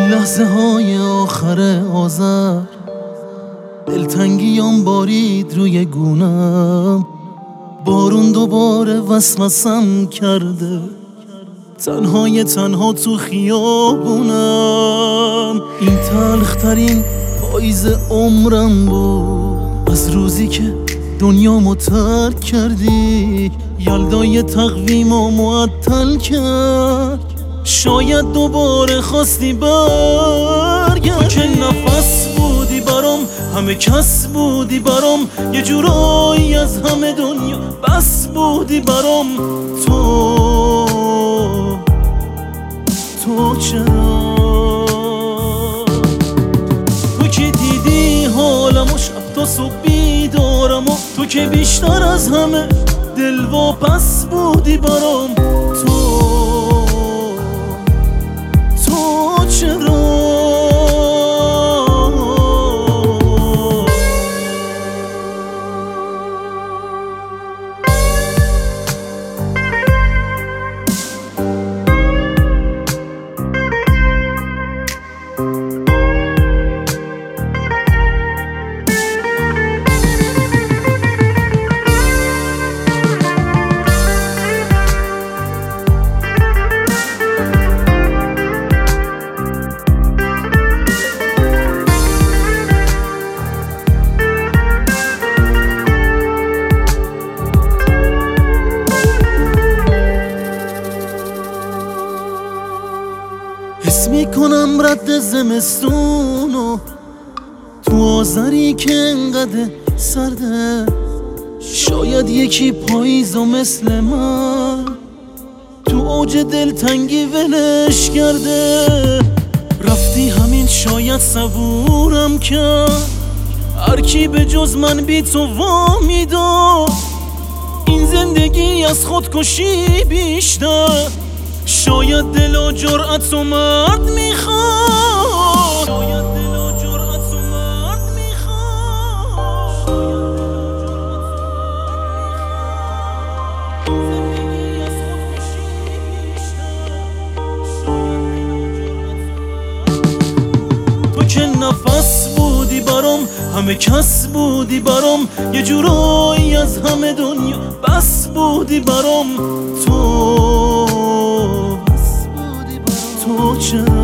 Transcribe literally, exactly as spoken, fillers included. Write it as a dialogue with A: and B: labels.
A: لحظه های آخر آذر دلتنگیام بارید روی گونم، بارون دوباره وسوسم کرده، تنهای تنها تو خیابونم. این تلخترین پاییز عمرم بود، از روزی که دنیامو ترک کردی. یلدای تقویمو معطل کرد، شاید دوباره خواستی برگردی. که نفس بودی برام، همه کس بودی برام، یه جورایی از همه دنیا بس بودی برام. تو تو چرا تو که دیدی حالمو شب تا صبح بیدارم، و تو که بیشتر از همه دل واپس بودی برام. تو تو چرا حس میکنم رد زمستونو تو آذری که انقدر سرده. شاید یکی پاییزو مثل من تو اوج دلتنگی ولش کرده. رفتی همین شاید صبورم کرد، هر کی به جز من بی تو وامی داد. این زندگی از خودکشی بیشتر، شاید دل و جرأت و مرد میخواد. شاید دل و جرأت و مرد میخواد. زندگی از خودکشی بیشتر، تو که نفس بودی برام، همه کس بودی برام، یه جورایی از همه دنیا بس بودی برام. تو تو چرا